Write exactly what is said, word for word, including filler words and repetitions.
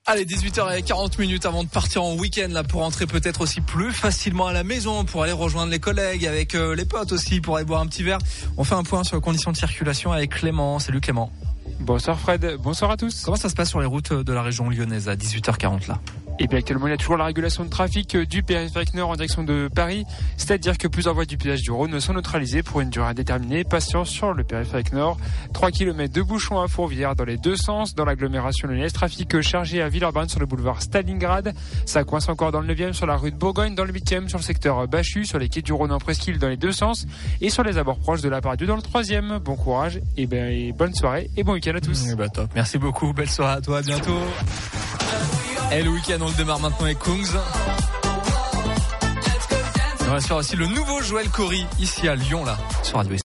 Allez, dix-huit heures quarante minutes avant de partir en week-end là pour rentrer peut-être aussi plus facilement à la maison, pour aller rejoindre les collègues, avec euh, les potes aussi, pour aller boire un petit verre. On fait un point sur les conditions de circulation avec Clément. Salut Clément. Bonsoir Fred, bonsoir à tous. Comment ça se passe sur les routes de la région lyonnaise à dix-huit heures quarante là? Et bien actuellement il y a toujours la régulation de trafic du périphérique nord en direction de Paris, c'est-à-dire que plusieurs voies du péage du Rhône sont neutralisées pour une durée indéterminée. Patience sur le périphérique nord. trois kilomètres de bouchons à Fourvière dans les deux sens. Dans l'agglomération lyonnaise, trafic chargé à Villeurbanne sur le boulevard Stalingrad. Ça coince encore dans le neuvième sur la rue de Bourgogne, dans le huitième sur le secteur Bachu, sur les quais du Rhône en presqu'île dans les deux sens et sur les abords proches de la Pardieu dans le troisième. Bon courage et, ben, et bonne soirée et bon week-end à tous. Et bah top. Merci beaucoup, belle soirée à toi, à bientôt. Et le week-end on le démarre maintenant avec Kungs. On va se faire aussi le nouveau Joël Corry ici à Lyon là sur Radio.